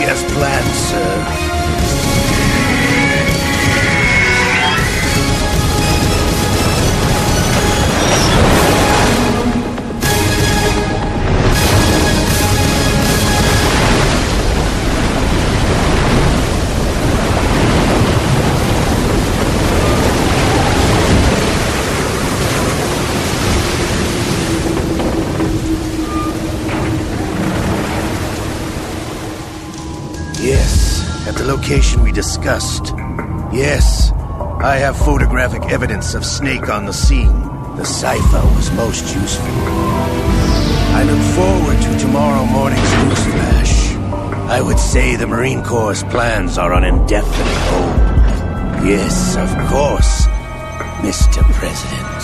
as planned, sir. Yes, at the location we discussed. Yes, I have photographic evidence of Snake on the scene. The cipher was most useful. I look forward to tomorrow morning's newsflash. I would say the Marine Corps' plans are on indefinite hold. Yes, of course, Mr. President.